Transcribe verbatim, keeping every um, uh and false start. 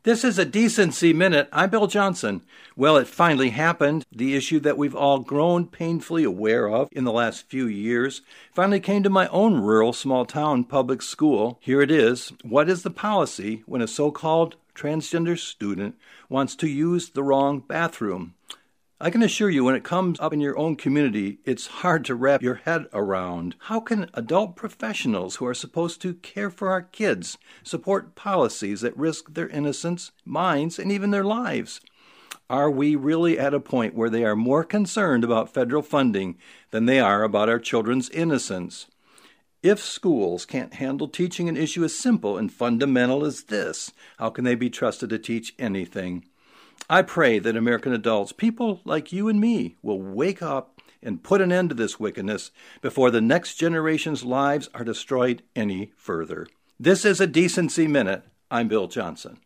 This is a Decency Minute. I'm Bill Johnson. Well, it finally happened. The issue that we've all grown painfully aware of in the last few years finally came to my own rural small-town public school. Here it is. What is the policy when a so-called transgender student wants to use the wrong bathroom? I can assure you, when it comes up in your own community, it's hard to wrap your head around. How can adult professionals who are supposed to care for our kids support policies that risk their innocence, minds, and even their lives? Are we really at a point where they are more concerned about federal funding than they are about our children's innocence? If schools can't handle teaching an issue as simple and fundamental as this, how can they be trusted to teach anything? I pray that American adults, people like you and me, will wake up and put an end to this wickedness before the next generation's lives are destroyed any further. This is a Decency Minute. I'm Bill Johnson.